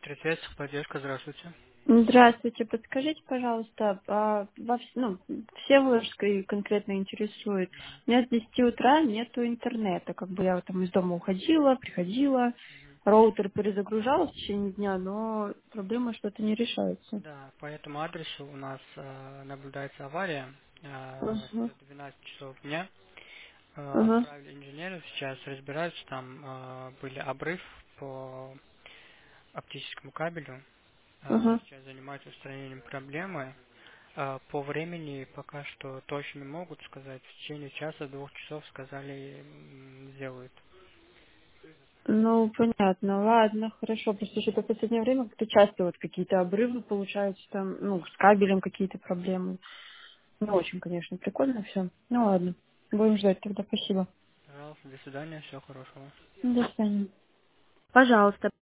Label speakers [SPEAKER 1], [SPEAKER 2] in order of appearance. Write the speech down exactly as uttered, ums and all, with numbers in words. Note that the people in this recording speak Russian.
[SPEAKER 1] Приветствую, поддержка, здравствуйте.
[SPEAKER 2] Здравствуйте, подскажите, пожалуйста, а, во, вс- ну, Всеволожской конкретно интересует. У меня с десяти утра нету интернета, как бы я вот там из дома уходила, приходила, роутер перезагружала в течение дня, но проблема что-то не решается.
[SPEAKER 1] Да, по этому адресу у нас э, наблюдается авария э,
[SPEAKER 2] Ага,
[SPEAKER 1] с двенадцати часов дня. Э,
[SPEAKER 2] ага,
[SPEAKER 1] отправили инженеров, сейчас разбираются, там э, были обрыв по оптическому кабелю. Э,
[SPEAKER 2] ага.
[SPEAKER 1] сейчас занимаются устранением проблемы. Э, по времени пока что точно не могут сказать. В течение часа-двух часов сказали, м, сделают.
[SPEAKER 2] Ну, понятно, ладно, хорошо. Просто что-то в последнее время как-то часто вот какие-то обрывы получаются там, ну, с кабелем какие-то проблемы. Не очень, конечно, прикольно все. Ну, ладно, будем ждать тогда, спасибо.
[SPEAKER 1] Пожалуйста, до свидания, всего хорошего.
[SPEAKER 2] До свидания. Пожалуйста.